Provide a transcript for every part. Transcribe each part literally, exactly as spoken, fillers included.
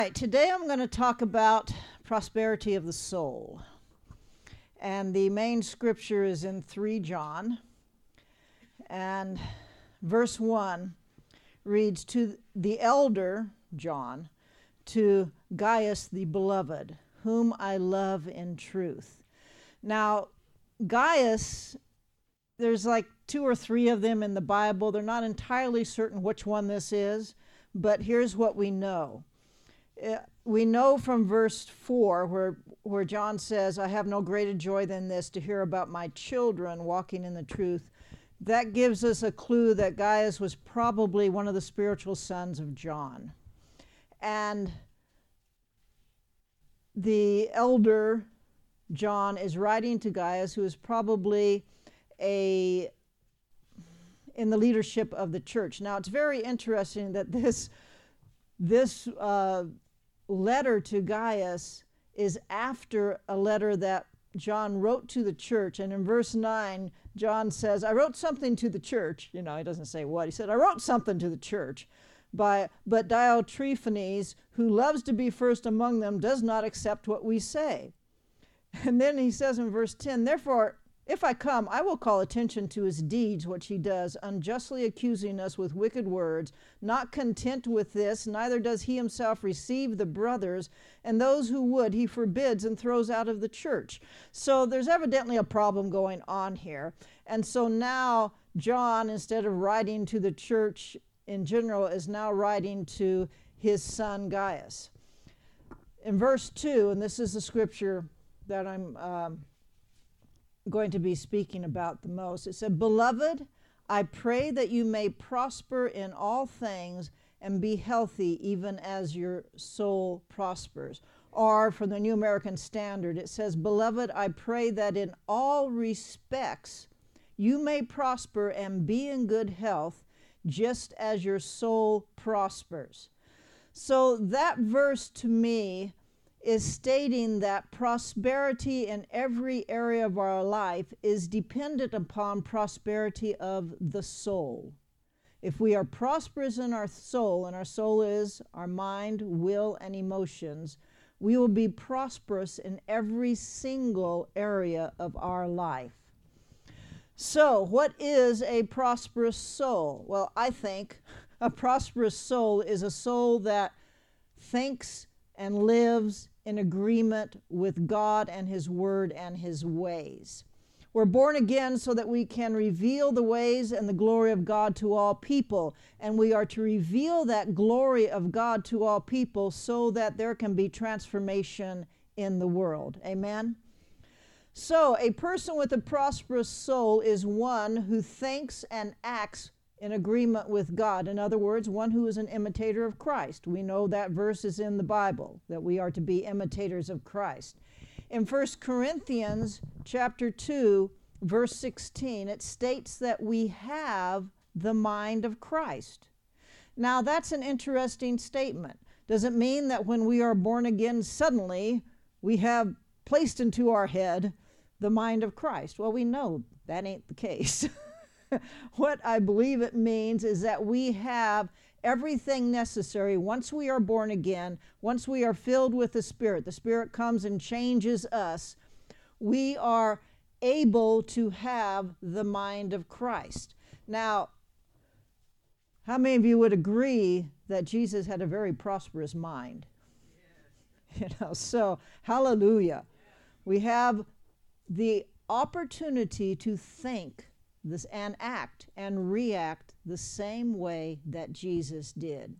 Right, today I'm going to talk about prosperity of the soul. And the main scripture is in Third John. And verse one reads, "To the elder John, to Gaius the beloved, whom I love in truth." Now, Gaius, there's like two or three of them in the Bible. They're not entirely certain which one this is, but here's what we know. We know from verse four where, where John says, "I have no greater joy than this, to hear about my children walking in the truth." That gives us a clue that Gaius was probably one of the spiritual sons of John. And the elder John is writing to Gaius, who is probably a in the leadership of the church. Now, it's very interesting that this this uh, letter to Gaius is after a letter that John wrote to the church. And in verse nine, John says, "I wrote something to the church." You know, he doesn't say what. He said, "I wrote something to the church. By, but Diotrephanes, who loves to be first among them, does not accept what we say." And then he says in verse ten, "Therefore, if I come, I will call attention to his deeds, which he does, unjustly accusing us with wicked words. Not content with this, neither does he himself receive the brothers, and those who would he forbids and throws out of the church." So there's evidently a problem going on here. And so now John, instead of writing to the church in general, is now writing to his son Gaius. In verse two, and this is the scripture that I'm um, going to be speaking about the most. It said, "Beloved, I pray that you may prosper in all things and be healthy, even as your soul prospers." Or from the New American Standard, it says, "Beloved, I pray that in all respects you may prosper and be in good health, just as your soul prospers." So that verse to me is stating that prosperity in every area of our life is dependent upon prosperity of the soul. If we are prosperous in our soul, and our soul is our mind, will, and emotions, we will be prosperous in every single area of our life. So, what is a prosperous soul? Well, I think a prosperous soul is a soul that thinks and lives in agreement with God and His Word and His ways. We're born again so that we can reveal the ways and the glory of God to all people. And we are to reveal that glory of God to all people so that there can be transformation in the world. Amen? So, a person with a prosperous soul is one who thinks and acts in agreement with God. In other words, one who is an imitator of Christ. We know that verse is in the Bible, that we are to be imitators of Christ. In First Corinthians chapter two, verse sixteen, it states that we have the mind of Christ. Now, that's an interesting statement. Does it mean that when we are born again, suddenly we have placed into our head the mind of Christ? Well, we know that ain't the case. What I believe it means is that we have everything necessary once we are born again, once we are filled with the Spirit. The Spirit comes and changes us. We are able to have the mind of Christ. Now, how many of you would agree that Jesus had a very prosperous mind? Yes. You know, so hallelujah. We have the opportunity to think this and act and react the same way that Jesus did.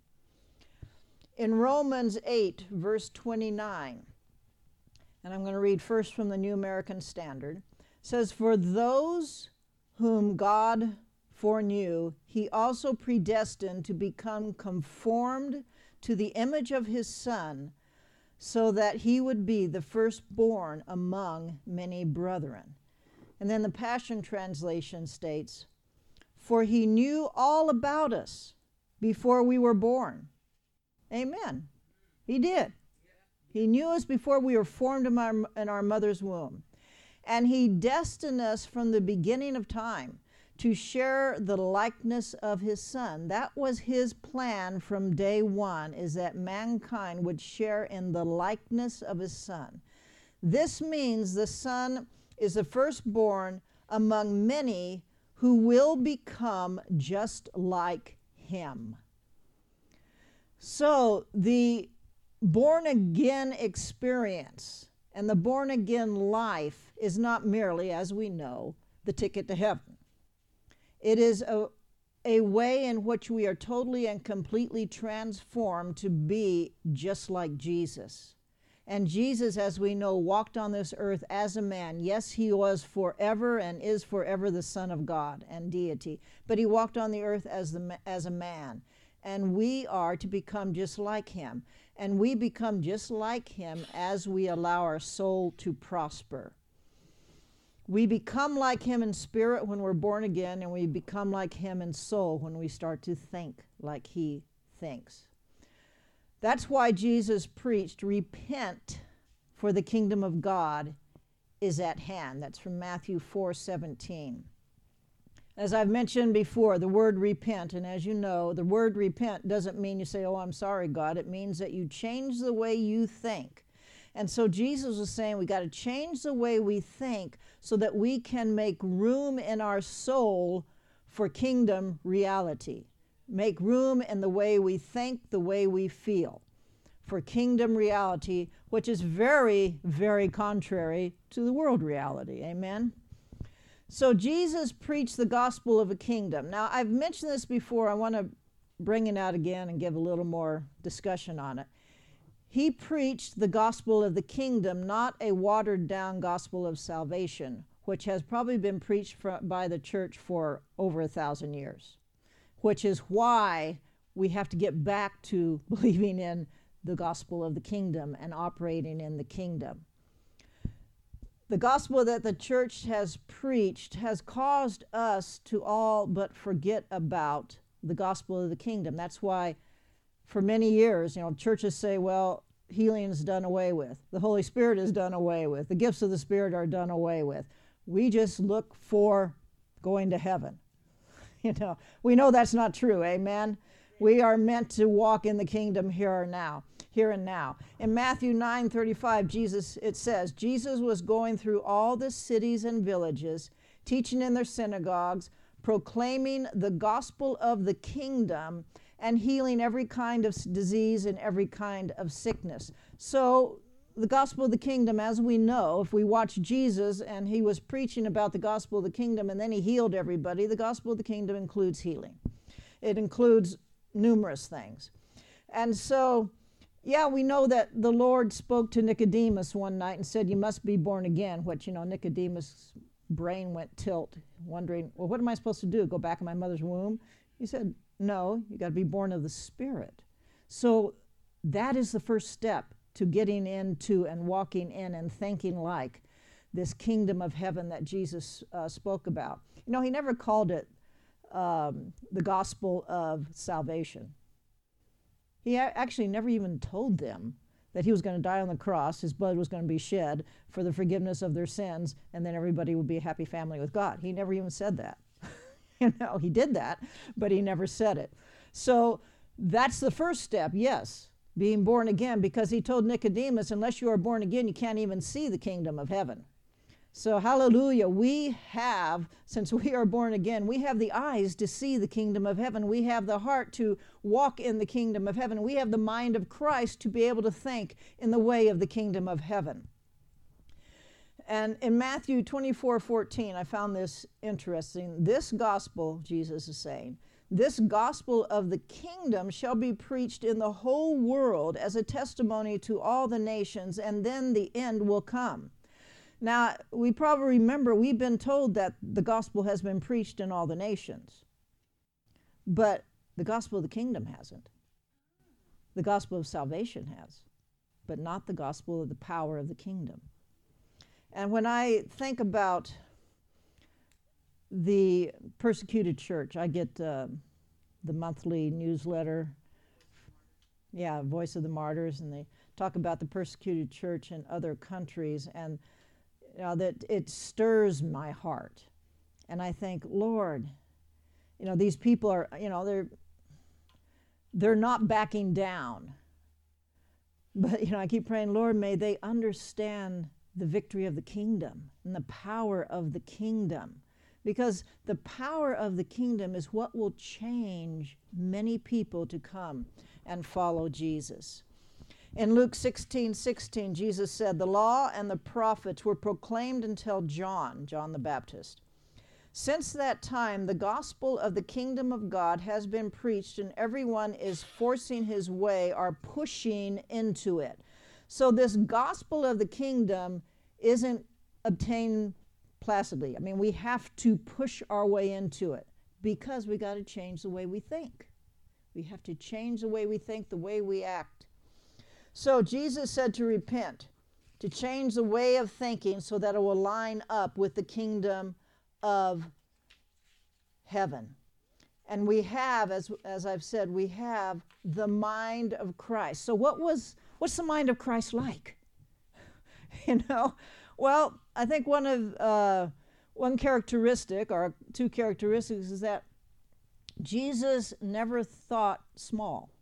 In Romans eight, verse twenty-nine, and I'm going to read first from the New American Standard, says, "For those whom God foreknew, he also predestined to become conformed to the image of his Son, so that he would be the firstborn among many brethren." And then the Passion Translation states, "For he knew all about us before we were born." Amen. He did. He knew us before we were formed in our, in our mother's womb. And he destined us from the beginning of time to share the likeness of his Son. That was his plan from day one, is that mankind would share in the likeness of his Son. This means the Son is the firstborn among many who will become just like him. So the born-again experience and the born-again life is not merely, as we know, the ticket to heaven. It is a, a way in which we are totally and completely transformed to be just like Jesus. And Jesus, as we know, walked on this earth as a man. Yes, he was forever and is forever the Son of God and deity. But he walked on the earth as, the, as a man. And we are to become just like him. And we become just like him as we allow our soul to prosper. We become like him in spirit when we're born again, and we become like him in soul when we start to think like he thinks. That's why Jesus preached, repent, for the kingdom of God is at hand. That's from Matthew four seventeen. As I've mentioned before, the word repent, and as you know, the word repent doesn't mean you say, oh, I'm sorry, God. It means that you change the way you think. And so Jesus was saying we got to change the way we think so that we can make room in our soul for kingdom reality. Make room in the way we think, the way we feel, for kingdom reality, which is very, very contrary to the world reality. Amen? So Jesus preached the gospel of a kingdom. Now, I've mentioned this before. I want to bring it out again and give a little more discussion on it. He preached the gospel of the kingdom, not a watered-down gospel of salvation, which has probably been preached for, by the church for over a thousand years, which is why we have to get back to believing in the gospel of the kingdom and operating in the kingdom. The gospel that the church has preached has caused us to all but forget about the gospel of the kingdom. That's why for many years, you know, churches say, well, healing is done away with. The Holy Spirit is done away with. The gifts of the Spirit are done away with. We just look for going to heaven. You know, we know that's not true. Amen. We are meant to walk in the kingdom here and now. Here and now. In Matthew nine thirty-five, Jesus, it says, Jesus was going through all the cities and villages, teaching in their synagogues, proclaiming the gospel of the kingdom, and healing every kind of disease and every kind of sickness. So the gospel of the kingdom, as we know, if we watch Jesus and he was preaching about the gospel of the kingdom and then he healed everybody, the gospel of the kingdom includes healing. It includes numerous things. And so, yeah, we know that the Lord spoke to Nicodemus one night and said, you must be born again, which, you know, Nicodemus' brain went tilt, wondering, well, what am I supposed to do? Go back in my mother's womb? He said, no, you got to be born of the Spirit. So that is the first step to getting into and walking in and thinking like this kingdom of heaven that Jesus uh, spoke about. You know, he never called it um, the gospel of salvation. He a- actually never even told them that he was going to die on the cross, his blood was going to be shed for the forgiveness of their sins, and then everybody would be a happy family with God. He never even said that. You know, he did that, but he never said it. So that's the first step, yes, being born again, because he told Nicodemus, unless you are born again, you can't even see the kingdom of heaven. So hallelujah, we have, since we are born again, we have the eyes to see the kingdom of heaven. We have the heart to walk in the kingdom of heaven. We have the mind of Christ to be able to think in the way of the kingdom of heaven. And in Matthew twenty-four fourteen, I found this interesting. This gospel, Jesus is saying, this gospel of the kingdom shall be preached in the whole world as a testimony to all the nations, and then the end will come. Now, we probably remember we've been told that the gospel has been preached in all the nations, but the gospel of the kingdom hasn't. The gospel of salvation has, but not the gospel of the power of the kingdom. And when I think about the persecuted church, I get uh, the monthly newsletter, yeah, Voice of the Martyrs, and they talk about the persecuted church in other countries, and you know, that it stirs my heart. And I think, Lord, you know, these people are, you know, they're they're not backing down. But, you know, I keep praying, Lord, may they understand the victory of the kingdom and the power of the kingdom. Because the power of the kingdom is what will change many people to come and follow Jesus. In Luke sixteen sixteen, Jesus said, the law and the prophets were proclaimed until John, John the Baptist. Since that time, the gospel of the kingdom of God has been preached, and everyone is forcing his way or pushing into it. So this gospel of the kingdom isn't obtained placidly. I mean, we have to push our way into it because we got to change the way we think. We have to change the way we think, the way we act. So Jesus said to repent, to change the way of thinking so that it will line up with the kingdom of heaven. And we have, as, as I've said, we have the mind of Christ. So what was, what's the mind of Christ like? You know, well, I think one of, uh, one characteristic, or two characteristics, is that Jesus never thought small.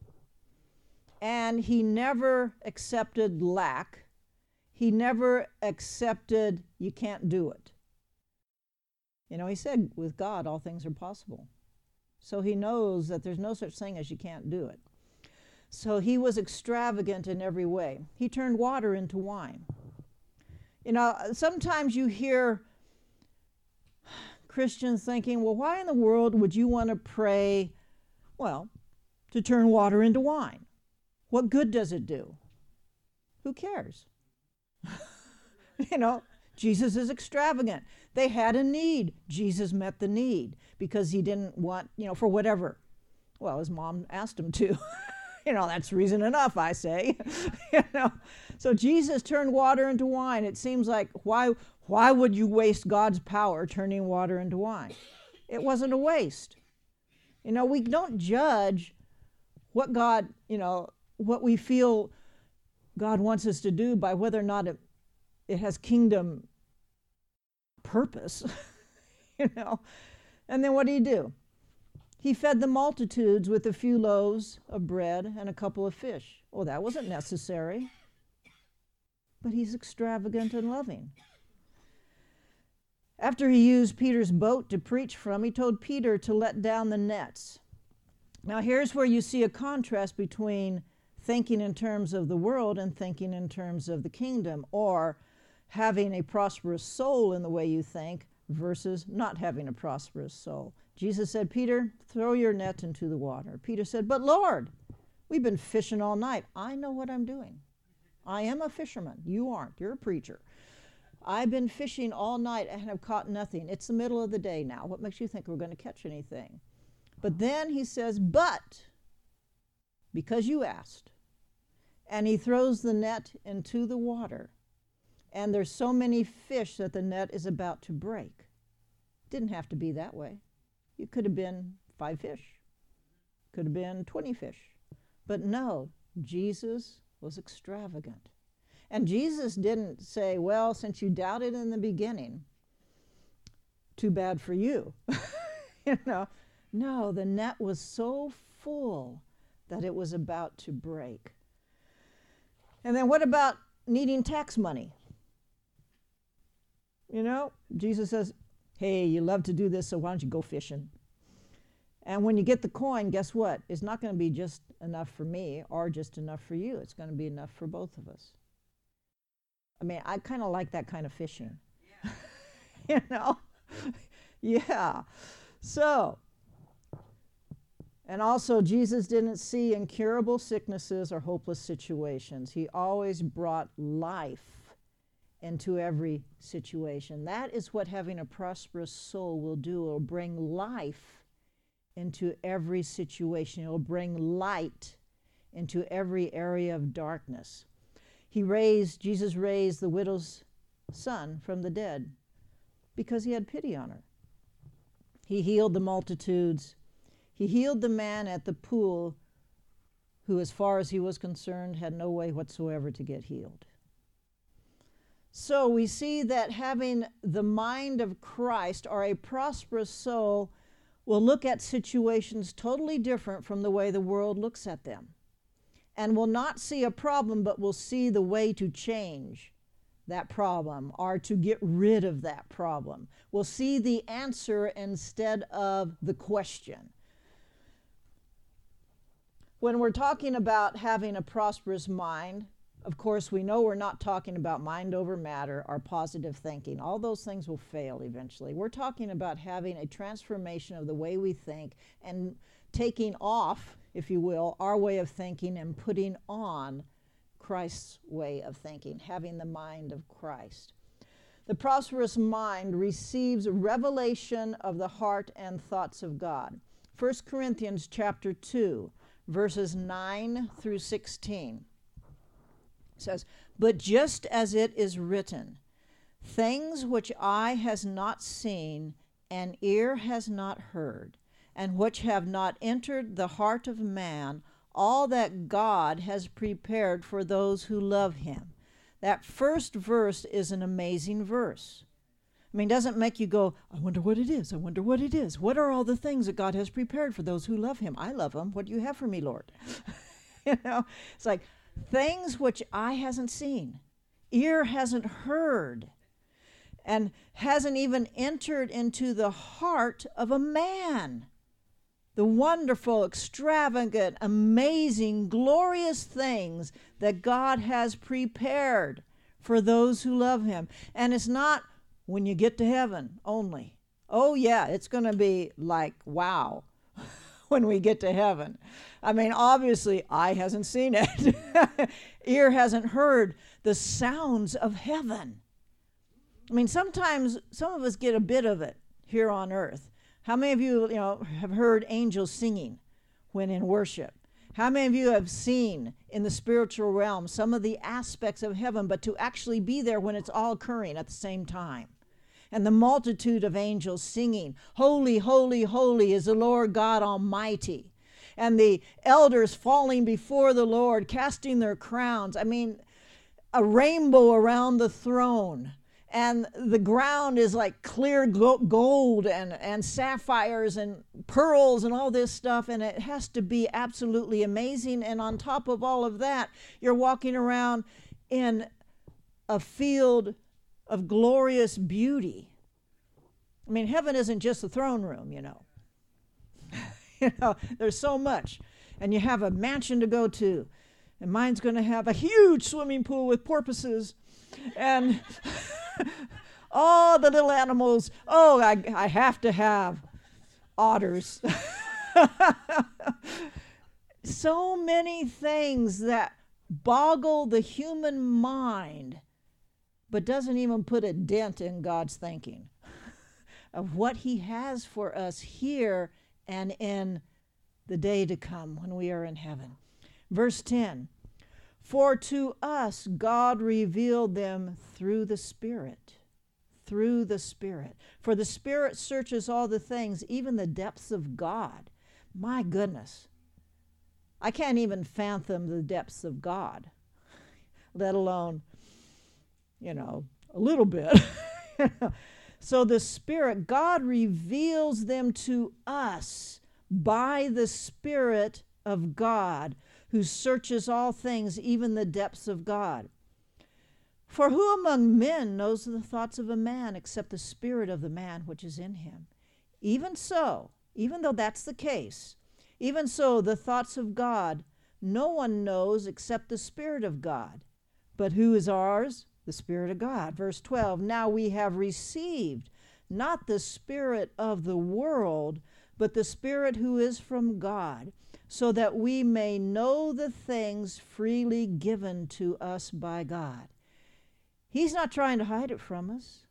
And he never accepted lack. He never accepted, you can't do it. You know, he said, with God, all things are possible. So he knows that there's no such thing as you can't do it. So he was extravagant in every way. He turned water into wine. You know, sometimes you hear Christians thinking, well, why in the world would you want to pray, well, to turn water into wine? What good does it do? Who cares? You know, Jesus is extravagant. They had a need. Jesus met the need because he didn't want, you know, for whatever. Well, his mom asked him to. You know, that's reason enough, I say. You know, so Jesus turned water into wine. It seems like, why, why would you waste God's power turning water into wine? It wasn't a waste. You know, we don't judge what God, you know, what we feel God wants us to do by whether or not it, it has kingdom purpose. You know, and then what did he do? He fed the multitudes with a few loaves of bread and a couple of fish. Oh, that wasn't necessary. But he's extravagant and loving. After he used Peter's boat to preach from, he told Peter to let down the nets. Now here's where you see a contrast between thinking in terms of the world and thinking in terms of the kingdom, or having a prosperous soul in the way you think versus not having a prosperous soul. Jesus said, Peter, throw your net into the water. Peter said, but Lord, we've been fishing all night. I know what I'm doing. I am a fisherman. You aren't. You're a preacher. I've been fishing all night and have caught nothing. It's the middle of the day now. What makes you think we're going to catch anything? But then he says, but because you asked. And he throws the net into the water. And there's so many fish that the net is about to break. Didn't have to be that way. It could have been five fish. Could have been twenty fish. But no, Jesus was extravagant. And Jesus didn't say, well, since you doubted in the beginning, too bad for you. You know, no, the net was so full that it was about to break. And then what about needing tax money? You know, Jesus says, hey, you love to do this, so why don't you go fishing? And when you get the coin, guess what? It's not going to be just enough for me or just enough for you. It's going to be enough for both of us. I mean, I kind of like that kind of fishing. Yeah. You know? Yeah. So, and also Jesus didn't see incurable sicknesses or hopeless situations. He always brought life into every situation. That is what having a prosperous soul will do. It will bring life into every situation. It will bring light into every area of darkness. He raised, Jesus raised the widow's son from the dead because he had pity on her. He healed the multitudes. He healed the man at the pool who, as far as he was concerned, had no way whatsoever to get healed. So we see that having the mind of Christ, or a prosperous soul, will look at situations totally different from the way the world looks at them, and will not see a problem, but will see the way to change that problem or to get rid of that problem. We'll see the answer instead of the question. When we're talking about having a prosperous mind, of course, we know we're not talking about mind over matter or positive thinking. All those things will fail eventually. We're talking about having a transformation of the way we think and taking off, if you will, our way of thinking and putting on Christ's way of thinking, having the mind of Christ. The prosperous mind receives revelation of the heart and thoughts of God. First Corinthians chapter two, verses nine through sixteen. Says, "But just as it is written, things which eye has not seen and ear has not heard, and which have not entered the heart of man, all that God has prepared for those who love him." That first verse is an amazing verse. I mean, it doesn't make you go, I wonder what it is, I wonder what it is. What are all the things that God has prepared for those who love him? I love him. What do you have for me, Lord? You know, it's like, things which eye hasn't seen, ear hasn't heard, and hasn't even entered into the heart of a man. The wonderful, extravagant, amazing, glorious things that God has prepared for those who love him. And it's not when you get to heaven only. Oh yeah, it's going to be like, wow, when we get to heaven. I mean, obviously, eye hasn't seen it. Ear hasn't heard the sounds of heaven. I mean, sometimes some of us get a bit of it here on earth. How many of you, you know, have heard angels singing when in worship? How many of you have seen in the spiritual realm some of the aspects of heaven, but to actually be there when it's all occurring at the same time? And the multitude of angels singing, "Holy, holy, holy is the Lord God Almighty." And the elders falling before the Lord, casting their crowns. I mean, a rainbow around the throne. And the ground is like clear gold and, and sapphires and pearls and all this stuff. And it has to be absolutely amazing. And on top of all of that, you're walking around in a field of glorious beauty. I mean, heaven isn't just the throne room, you know. You know, there's so much. And you have a mansion to go to. And mine's going to have a huge swimming pool with porpoises. And all the little animals. Oh, I, I have to have otters. So many things that boggle the human mind, but doesn't even put a dent in God's thinking of what he has for us here and in the day to come when we are in heaven. Verse ten, "For to us God revealed them through the Spirit." Through the Spirit. "For the Spirit searches all the things, even the depths of God." My goodness. I can't even fathom the depths of God, let alone, you know, a little bit. So the Spirit, God reveals them to us by the Spirit of God, who searches all things, even the depths of God. "For who among men knows the thoughts of a man except the spirit of the man which is in him? Even so," even though that's the case, "even so the thoughts of God no one knows except the Spirit of God. But who is ours? The Spirit of God." Verse twelve, "Now we have received not the spirit of the world, but the Spirit who is from God, so that we may know the things freely given to us by God." He's not trying to hide it from us.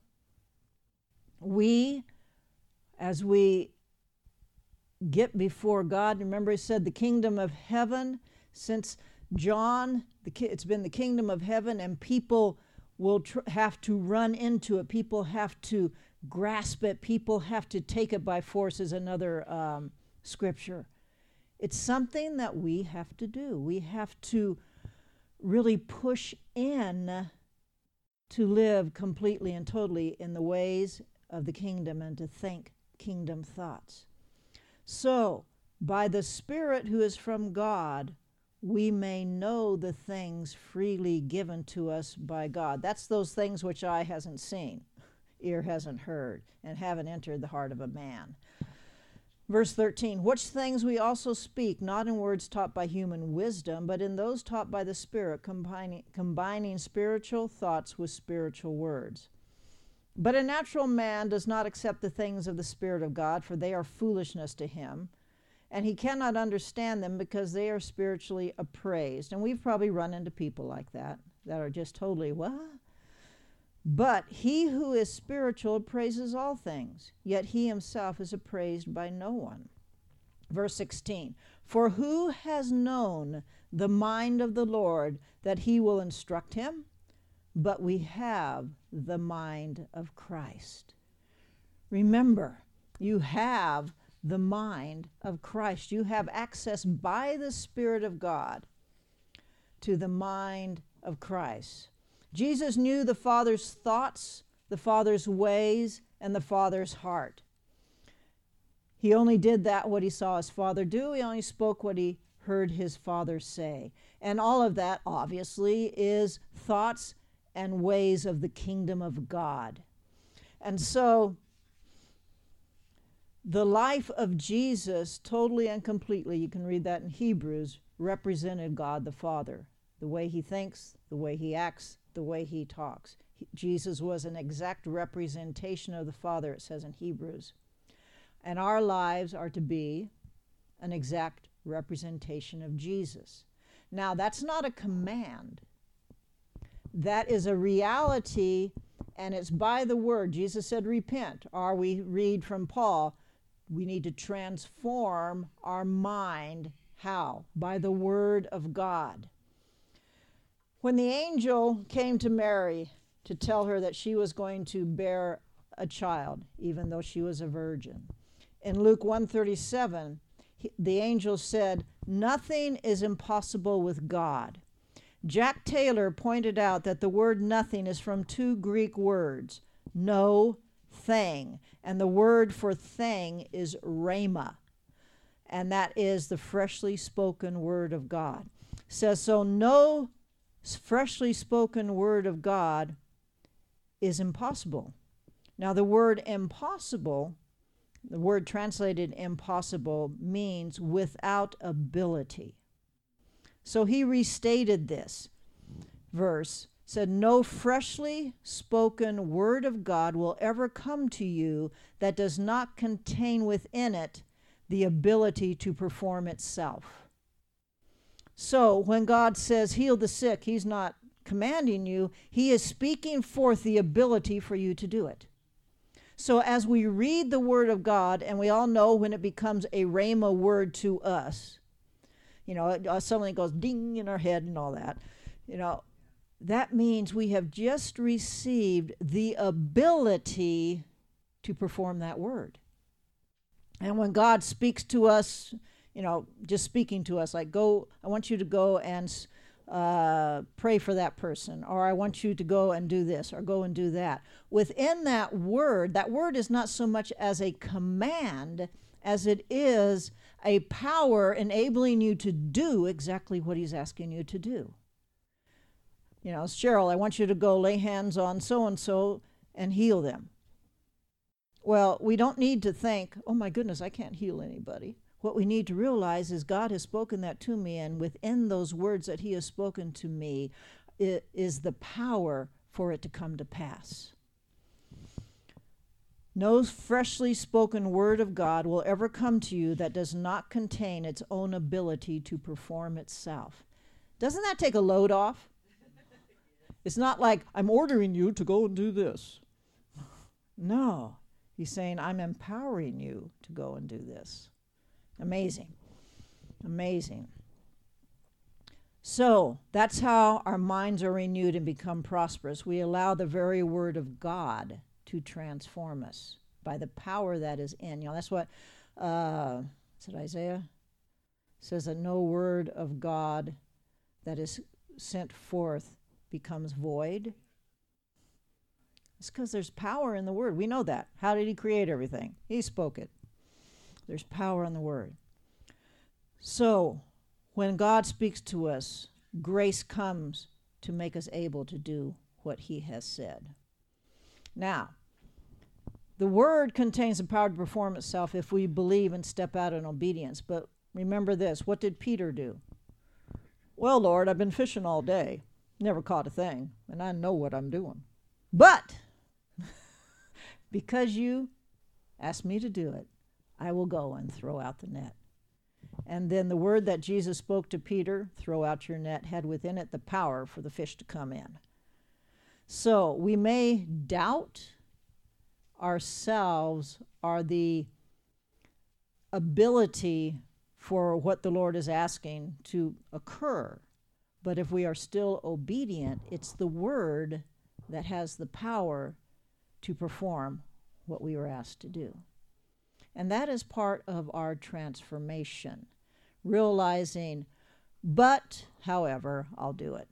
We, as we get before God, remember he said the kingdom of heaven, since John, the, it's been the kingdom of heaven, and people will tr- have to run into it. People have to grasp it. People have to take it by force, is another um, scripture. It's something that we have to do. We have to really push in to live completely and totally in the ways of the kingdom and to think kingdom thoughts. So, by the Spirit who is from God, we may know the things freely given to us by God. That's those things which eye hasn't seen, ear hasn't heard, and haven't entered the heart of a man. Verse thirteen, which things we also speak, not in words taught by human wisdom, but in those taught by the Spirit, combining, combining spiritual thoughts with spiritual words. But a natural man does not accept the things of the Spirit of God, for they are foolishness to him, and he cannot understand them because they are spiritually appraised. And we've probably run into people like that, that are just totally, what? But he who is spiritual appraises all things, yet he himself is appraised by no one. Verse sixteen, for who has known the mind of the Lord that he will instruct him? But we have the mind of Christ. Remember, you have the mind of Christ. You have access by the Spirit of God to the mind of Christ. Jesus knew the Father's thoughts, the Father's ways, and the Father's heart. He only did that what he saw his Father do. He only spoke what he heard his Father say. And all of that, obviously, is thoughts and ways of the kingdom of God. And so, the life of Jesus, totally and completely, you can read that in Hebrews, represented God the Father. The way he thinks, the way he acts, the way he talks. He, Jesus was an exact representation of the Father, it says in Hebrews. And our lives are to be an exact representation of Jesus. Now, that's not a command. That is a reality, and it's by the word. Jesus said, repent. Or we read from Paul, we need to transform our mind. How? By the word of God. When the angel came to Mary to tell her that she was going to bear a child, even though she was a virgin, in Luke one thirty-seven, he, the angel said, nothing is impossible with God. Jack Taylor pointed out that the word nothing is from two Greek words, no thing, and the word for thing is rhema, and that is the freshly spoken word of God. It says, so no freshly spoken word of God is impossible. Now the word impossible, the word translated impossible, means without ability. So he restated this verse, said, no freshly spoken word of God will ever come to you that does not contain within it the ability to perform itself. So when God says heal the sick, he's not commanding you, he is speaking forth the ability for you to do it. So as we read the word of God, and we all know when it becomes a rhema word to us, you know, uh, something goes ding in our head and all that, you know, that means we have just received the ability to perform that word. And when God speaks to us, you know, just speaking to us, like, go, I want you to go and uh, pray for that person, or I want you to go and do this, or go and do that. Within that word, that word is not so much as a command as it is a power enabling you to do exactly what he's asking you to do. You know, Cheryl, I want you to go lay hands on so-and-so and heal them. Well, we don't need to think, oh my goodness, I can't heal anybody. What we need to realize is God has spoken that to me, and within those words that he has spoken to me it is the power for it to come to pass. No freshly spoken word of God will ever come to you that does not contain its own ability to perform itself. Doesn't that take a load off? It's not like, I'm ordering you to go and do this. No. He's saying, I'm empowering you to go and do this. Amazing. Amazing. So, that's how our minds are renewed and become prosperous. We allow the very word of God to transform us by the power that is in. You know, that's what, uh, is it Isaiah? It says that no word of God that is sent forth becomes void. It's because there's power in the word. We know that. How did he create everything? He spoke it. There's power in the word. So, when God speaks to us, grace comes to make us able to do what he has said. Now, the word contains the power to perform itself if we believe and step out in obedience. But remember this, what did Peter do? Well, Lord, I've been fishing all day. Never caught a thing, and I know what I'm doing. But because you asked me to do it, I will go and throw out the net. And then the word that Jesus spoke to Peter, throw out your net, had within it the power for the fish to come in. So we may doubt ourselves or the ability for what the Lord is asking to occur. But if we are still obedient, it's the word that has the power to perform what we were asked to do. And that is part of our transformation, realizing, but, however, I'll do it.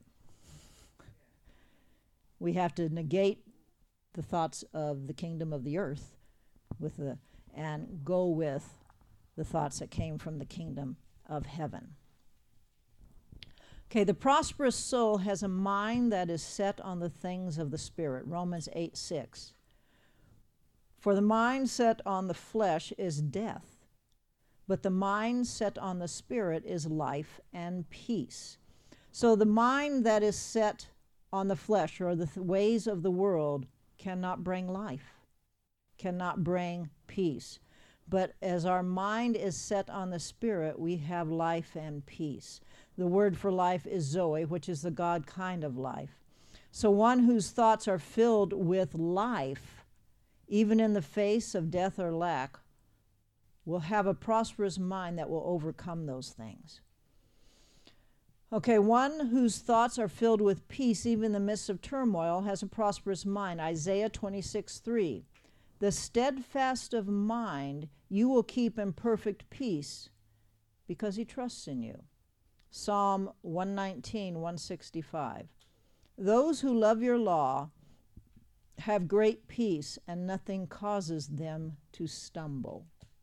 We have to negate the thoughts of the kingdom of the earth with the and go with the thoughts that came from the kingdom of heaven. Okay, the prosperous soul has a mind that is set on the things of the Spirit, Romans eight six. For the mind set on the flesh is death, but the mind set on the Spirit is life and peace. So the mind that is set on the flesh, or the th- ways of the world, cannot bring life, cannot bring peace. But as our mind is set on the Spirit, we have life and peace. The word for life is Zoe, which is the God kind of life. So one whose thoughts are filled with life, even in the face of death or lack, will have a prosperous mind that will overcome those things. Okay, one whose thoughts are filled with peace, even in the midst of turmoil, has a prosperous mind. Isaiah twenty-six three. The steadfast of mind you will keep in perfect peace because he trusts in you. Psalm one nineteen, one sixty-five. Those who love your law have great peace, and nothing causes them to stumble.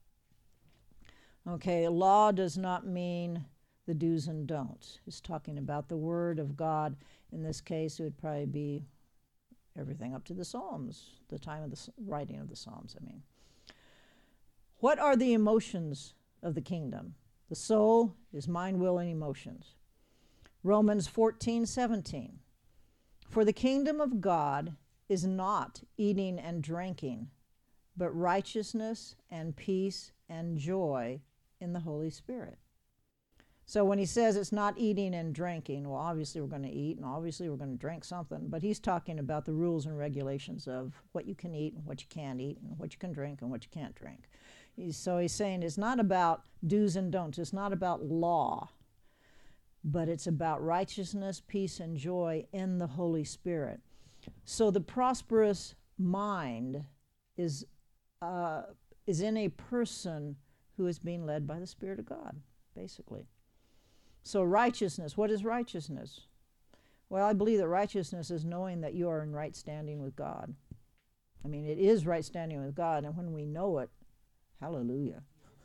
Okay, law does not mean the do's and don'ts. It's talking about the word of God. In this case, it would probably be everything up to the Psalms, the time of the writing of the Psalms, I mean. What are the emotions of the kingdom? The soul is mind, will, and emotions. Romans fourteen seventeen. For the kingdom of God is not eating and drinking, but righteousness and peace and joy in the Holy Spirit. So when he says it's not eating and drinking, well, obviously we're going to eat and obviously we're going to drink something, but he's talking about the rules and regulations of what you can eat and what you can't eat and what you can drink and what you can't drink. He's, so he's saying it's not about do's and don'ts. It's not about law, but it's about righteousness, peace, and joy in the Holy Spirit. So the prosperous mind is uh, is in a person who is being led by the Spirit of God, basically. So righteousness, what is righteousness? Well, I believe that righteousness is knowing that you are in right standing with God. I mean, it is right standing with God, and when we know it, hallelujah.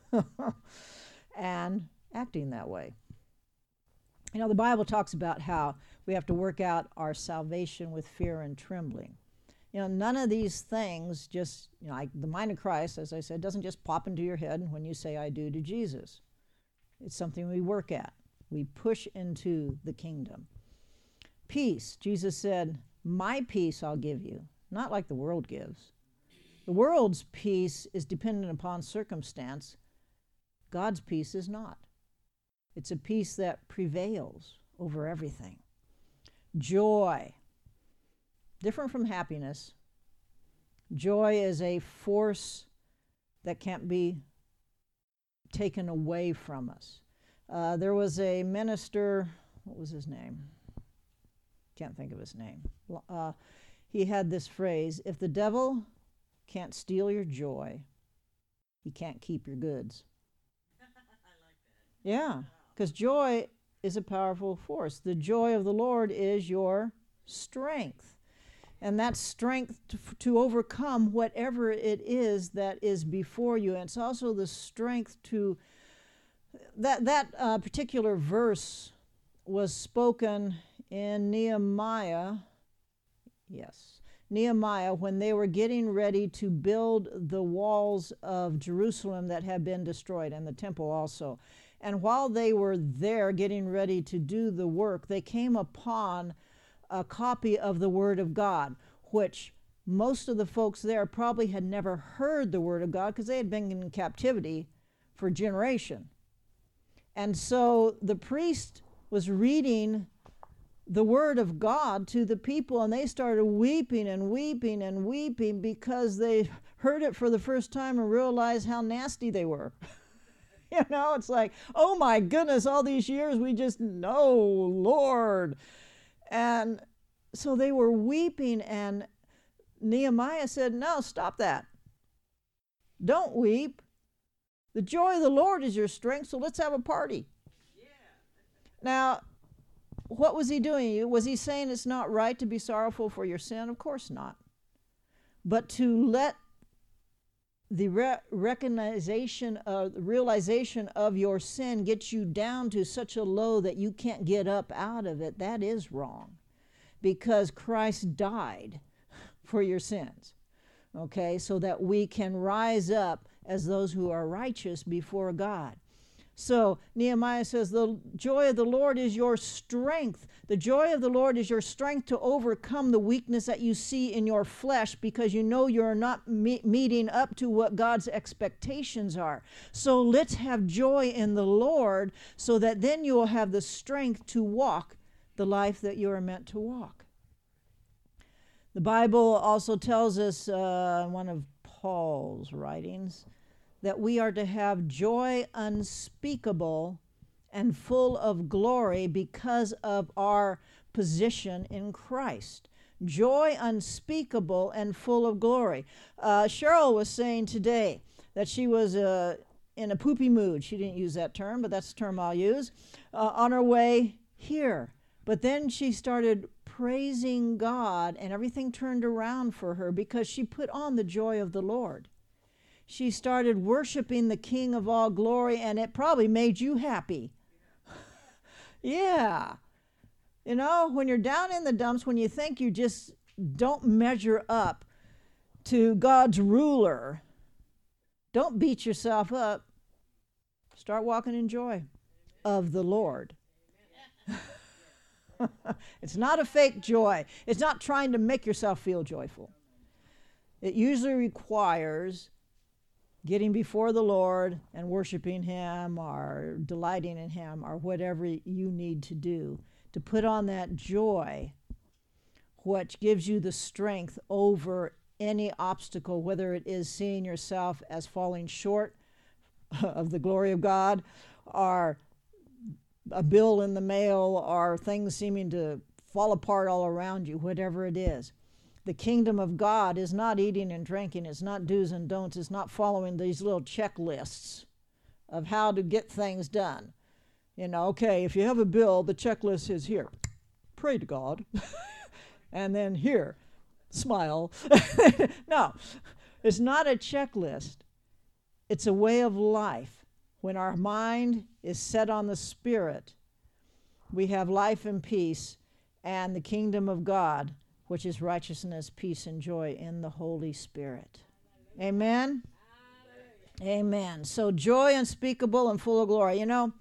And acting that way. You know, the Bible talks about how we have to work out our salvation with fear and trembling. You know, none of these things just, you know, like the mind of Christ, as I said, doesn't just pop into your head when you say, I do to Jesus. It's something we work at. We push into the kingdom. Peace. Jesus said, my peace I'll give you, not like the world gives. The world's peace is dependent upon circumstance. God's peace is not. It's a peace that prevails over everything. Joy. Different from happiness. Joy is a force that can't be taken away from us. Uh, there was a minister, what was his name? Can't think of his name. Uh, he had this phrase, if the devil can't steal your joy, he can't keep your goods. I like that. Yeah, because joy is a powerful force. The joy of the Lord is your strength. And that's strength to, to overcome whatever it is that is before you. And it's also the strength to, that, that uh, particular verse was spoken in Nehemiah, yes, Nehemiah, when they were getting ready to build the walls of Jerusalem that had been destroyed, and the temple also. And while they were there getting ready to do the work, they came upon a copy of the Word of God, which most of the folks there probably had never heard the Word of God because they had been in captivity for a generation. And so the priest was reading the Word of God to the people, and they started weeping and weeping and weeping because they heard it for the first time and realized how nasty they were. You know, it's like, oh my goodness, all these years we just, no, Lord. And so they were weeping, and Nehemiah said, no, stop that. Don't weep. The joy of the Lord is your strength, so let's have a party. Yeah. Now, what was he doing? Was he saying it's not right to be sorrowful for your sin? Of course not. But to let the re- recognition of, realization of your sin get you down to such a low that you can't get up out of it, that is wrong. Because Christ died for your sins, okay, so that we can rise up as those who are righteous before God. So Nehemiah says, the joy of the Lord is your strength. The joy of the Lord is your strength to overcome the weakness that you see in your flesh, because you know you're not me- meeting up to what God's expectations are. So let's have joy in the Lord, so that then you will have the strength to walk the life that you are meant to walk. The Bible also tells us, uh, in one of Paul's writings, that we are to have joy unspeakable and full of glory because of our position in Christ. Joy unspeakable and full of glory. Uh, Cheryl was saying today that she was uh, in a poopy mood. She didn't use that term, but that's the term I'll use, uh, on her way here. But then she started praising God, and everything turned around for her because she put on the joy of the Lord. She started worshiping the King of all glory, and it probably made you happy. Yeah. You know, when you're down in the dumps, when you think you just don't measure up to God's ruler, don't beat yourself up. Start walking in joy of the Lord. It's not a fake joy. It's not trying to make yourself feel joyful. It usually requires getting before the Lord and worshiping Him or delighting in Him or whatever you need to do to put on that joy, which gives you the strength over any obstacle, whether it is seeing yourself as falling short of the glory of God, or a bill in the mail, or things seeming to fall apart all around you, whatever it is. The kingdom of God is not eating and drinking. It's not do's and don'ts. It's not following these little checklists of how to get things done. You know, okay, if you have a bill, the checklist is here. Pray to God. And then here, smile. No, it's not a checklist. It's a way of life. When our mind is set on the Spirit, we have life and peace and the kingdom of God, which is righteousness, peace, and joy in the Holy Spirit. Amen? Amen. So joy unspeakable and full of glory. You know,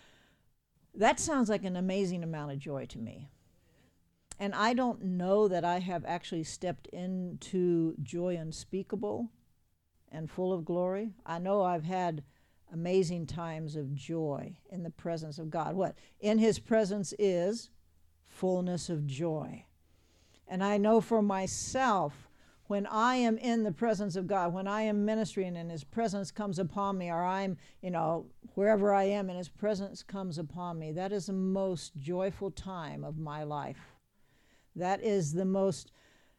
that sounds like an amazing amount of joy to me. And I don't know that I have actually stepped into joy unspeakable and full of glory. I know I've had amazing times of joy in the presence of God. What? In His presence is fullness of joy. And I know for myself, when I am in the presence of God, when I am ministering and His presence comes upon me, or I'm, you know, wherever I am and His presence comes upon me, that is the most joyful time of my life. That is the most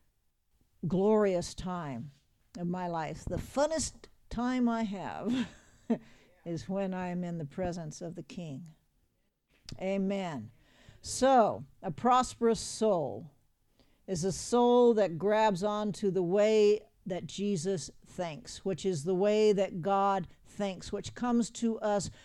glorious time of my life. The funnest time I have is when I am in the presence of the King. Amen. So, a prosperous soul is a soul that grabs onto the way that Jesus thinks, which is the way that God thinks, which comes to us